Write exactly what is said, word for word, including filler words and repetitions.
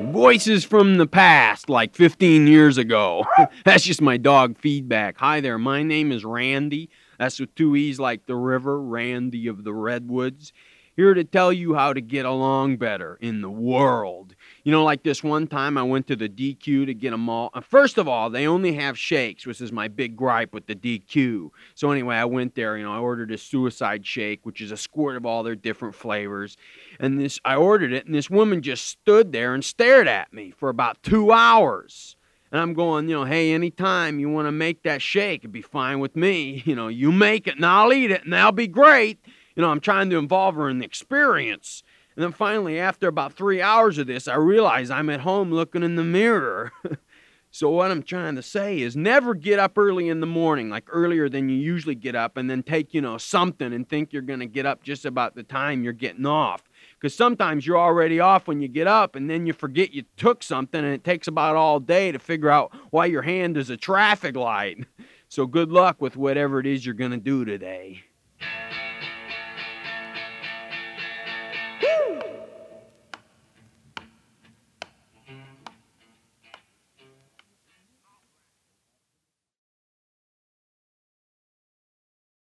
Voices from the past, like fifteen years ago. That's just my dog feedback. Hi there, my name is Randy. That's with two E's like the river, Randy of the Redwoods. Here to tell you how to get along better in the world. You know, like this one time I went to the D Q to get them all. First of all, they only have shakes, which is my big gripe with the D Q. So anyway, I went there, you know, I ordered a suicide shake, which is a squirt of all their different flavors. And this, I ordered it, and this woman just stood there and stared at me for about two hours. And I'm going, you know, hey, anytime you want to make that shake, it'd be fine with me. You know, you make it and I'll eat it and that'll be great. You know, I'm trying to involve her in the experience. And then finally, after about three hours of this, I realize I'm at home looking in the mirror. So what I'm trying to say is never get up early in the morning, like earlier than you usually get up, and then take, you know, something and think you're going to get up just about the time you're getting off. Because sometimes you're already off when you get up, and then you forget you took something, and it takes about all day to figure out why your hand is a traffic light. So good luck with whatever it is you're going to do today.